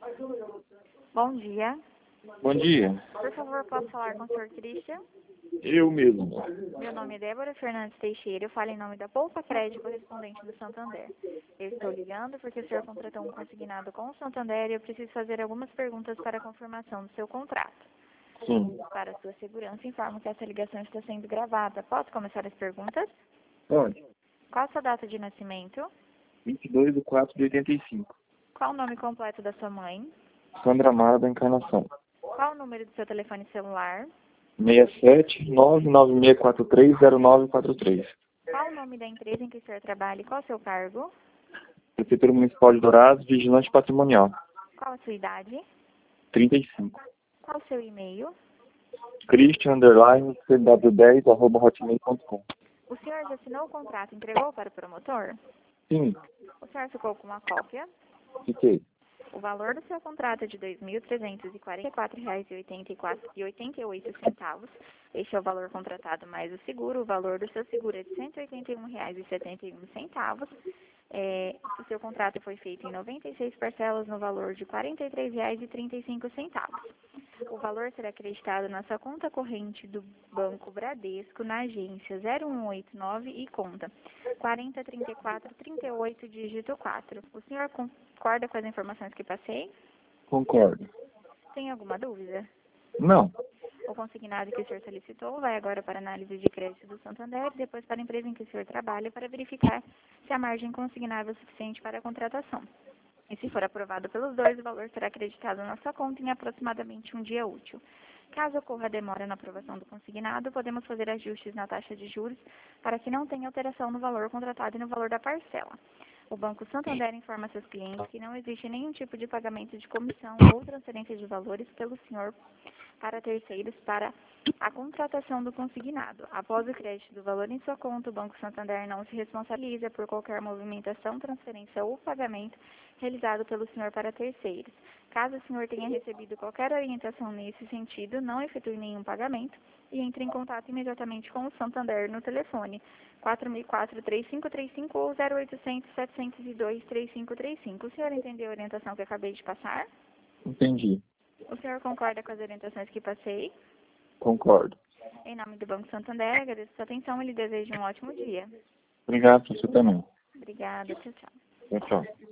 Bom dia. Bom dia. Por favor, posso falar com o Sr. Christian? Eu mesmo. Meu nome é Débora Fernandes Teixeira. Eu falo em nome da Poupa Crédito correspondente do Santander. Eu estou ligando porque o senhor contratou um consignado com o Santander e eu preciso fazer algumas perguntas para a confirmação do seu contrato. Sim. Para sua segurança, informo que essa ligação está sendo gravada. Posso começar as perguntas? Pode. Qual a sua data de nascimento? 22/4/85. Qual o nome completo da sua mãe? Sandra Mara da Encarnação. Qual o número do seu telefone celular? 67-996430943. Qual o nome da empresa em que o senhor trabalha e qual o seu cargo? Prefeitura Municipal de Dourados, Vigilante Patrimonial. Qual a sua idade? 35. Qual o seu e-mail? Christian_CW10@hotmail.com. O senhor já assinou o contrato e entregou para o promotor? Sim, O senhor ficou com uma cópia? fiquei. O valor do seu contrato é de R$ 2.344,88. Este é o valor contratado mais o seguro. O valor do seu seguro é de R$ 181,71. O seu contrato foi feito em 96 parcelas no valor de R$ 43,35. O valor será acreditado na sua conta corrente do Banco Bradesco, na agência 0189 e conta 403438, dígito 4. O senhor concorda com as informações que passei? Concordo. Tem alguma dúvida? Não. O consignado que o senhor solicitou vai agora para análise de crédito do Santander e depois para a empresa em que o senhor trabalha para verificar se a margem consignável é suficiente para a contratação. E se for aprovado pelos dois, o valor será acreditado na sua conta em aproximadamente um dia útil. Caso ocorra demora na aprovação do consignado, podemos fazer ajustes na taxa de juros para que não tenha alteração no valor contratado e no valor da parcela. O Banco Santander informa seus clientes que não existe nenhum tipo de pagamento de comissão ou transferência de valores pelo senhor para terceiros para a contratação do consignado. Após o crédito do valor em sua conta, o Banco Santander não se responsabiliza por qualquer movimentação, transferência ou pagamento realizado pelo senhor para terceiros. Caso o senhor tenha recebido qualquer orientação nesse sentido, não efetue nenhum pagamento e entre em contato imediatamente com o Santander no telefone 4004-3535 ou 0800-702-3535. O senhor entendeu a orientação que acabei de passar? Entendi. O senhor concorda com as orientações que passei? Concordo. Em nome do Banco Santander, agradeço a sua atenção e lhe desejo um ótimo dia. Obrigado por você também. Obrigada, tchau, tchau. Tchau, tchau.